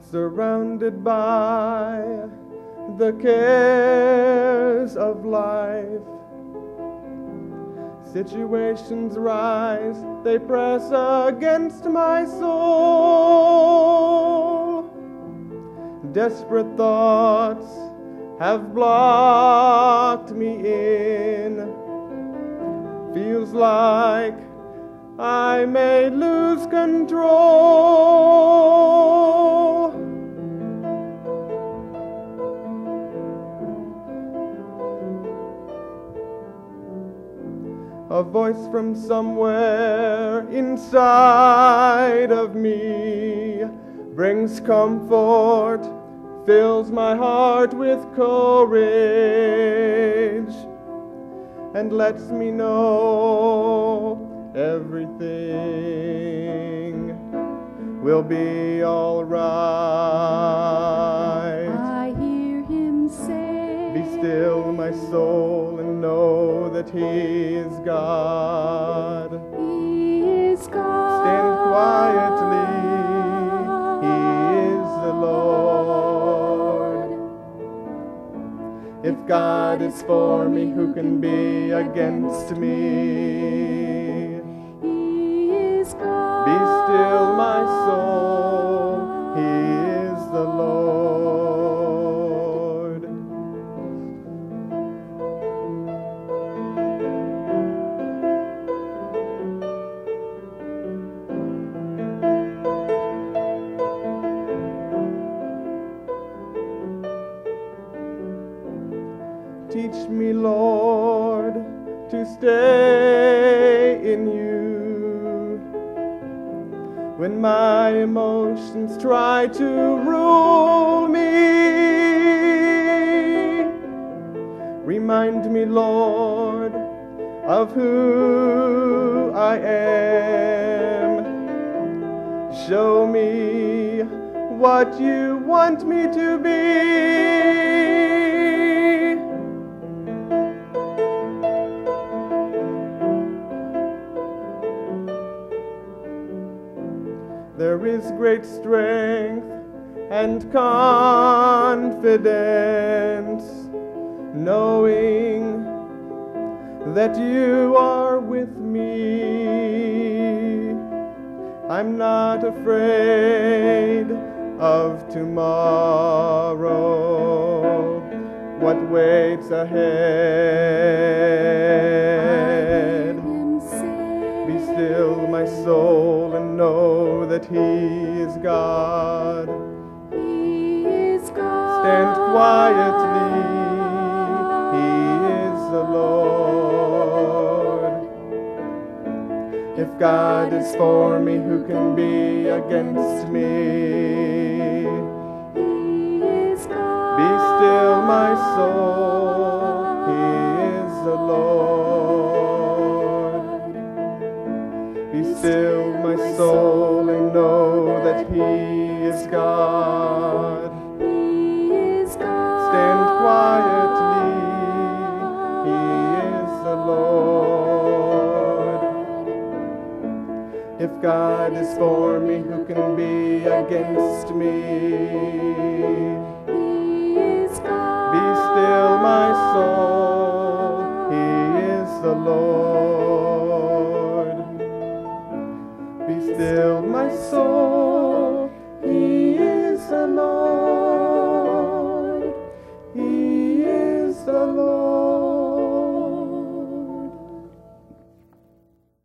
surrounded by the cares of life. Situations rise, they press against my soul. Desperate thoughts have blocked me in. Feels like I may lose control. A voice from somewhere inside of me brings comfort, fills my heart with courage, and lets me know everything will be all right. I hear him say, "Be still, my soul, and know that he is God. He is God. Stand quietly, he is the Lord. If God is for me, who can be against me? He is God. Be still, my soul, he is the Lord." Teach me, Lord, to stay in you when my emotions try to rule me. Remind me, Lord, of who I am. Show me what you want me to be. There is great strength and confidence, knowing that you are with me. I'm not afraid of tomorrow, what waits ahead. Be still, my soul, and know that he is God. He is God. Stand quietly, he is the Lord. If God is for me, who can be against me? He is God. Be still, my soul, he is the Lord. Be still, my soul, and know that he is God. He is God. Stand quietly, he is the Lord. If God is for me, who can be against me? He is God. Be still, my soul, he is the Lord. Be still, my soul,